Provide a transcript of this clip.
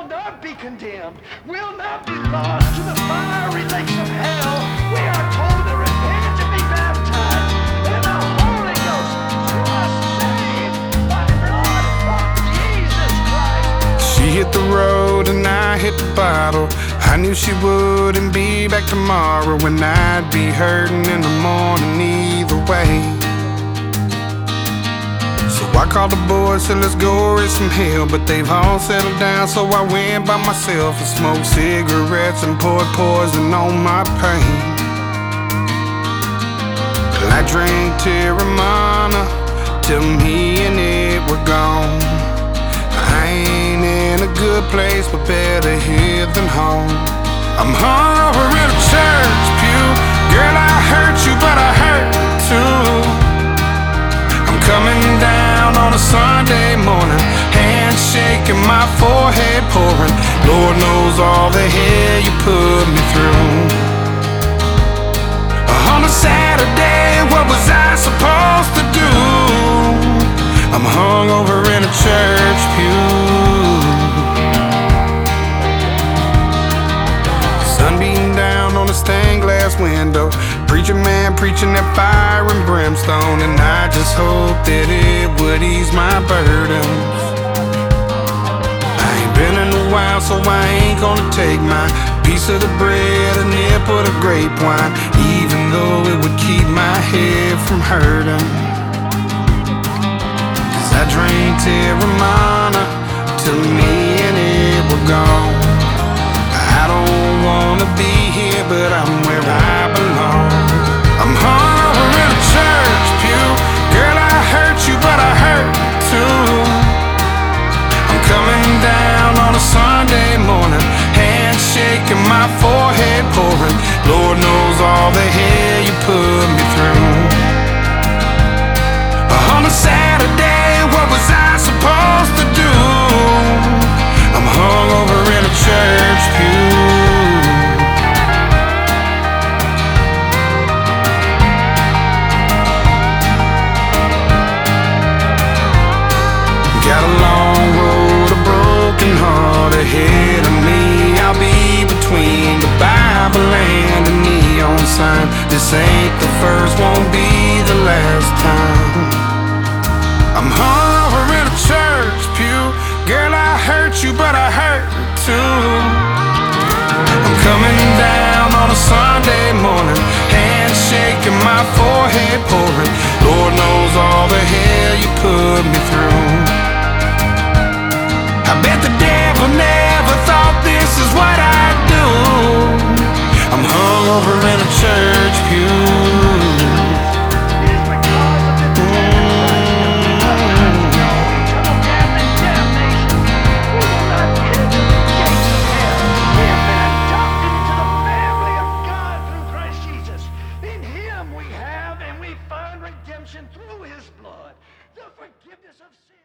will not be condemned, will not be lost to the fiery lakes of hell. We are told to repent and be baptized in the Holy Ghost. You are saved by the blood of Jesus Christ. She hit the road and I hit the bottle. I knew she wouldn't be back tomorrow, and I'd be hurting in the morning either way. So I called the boys, said let's go raise some hell, but they've all settled down, so I went by myself and smoked cigarettes and poured poison on my pain. Well, I drank Terramana till me and it were gone. I ain't in a good place, but better here than home. I'm hungover in a church pew. Girl, I hurt you, but I hurt too. I'm coming down on a Sunday morning, hands shaking, my forehead pouring. Lord knows all the hell you put me through. On a Saturday, what was I supposed to do? I'm hungover in a church pew. Sun beating down on a stained glass window, preacher man preaching that fire and brimstone, and I just hope that it would ease my burdens. I ain't been in a while, so I ain't gonna take my piece of the bread, a nip of the grape wine, even though it would keep my head from hurting. I drank Terramana till me and it were gone. I don't wanna be here, but I'm where I belong. I'm hungover in a church pew. Girl, I hurt you, but I hurt too. I'm coming down on a Sunday morning, hands shaking, my forehead pouring. Lord knows all the hell you put me through. On a Saturday, what was I supposed to do? I'm hungover in a church pew. Got a long road, a broken heart ahead of me. I'll be between the Bible and a neon sign. This ain't the first, won't be the last time. I'm hungover in a church pew. Girl, I hurt you, but I hurt too. I'm coming down on a Sunday morning, hands shaking, my forehead pouring. Lord knows all the hell you put me through. I bet the devil never thought this is what I'd do. I'm hungover in a church pew. We have and we find redemption through his blood, the forgiveness of sin.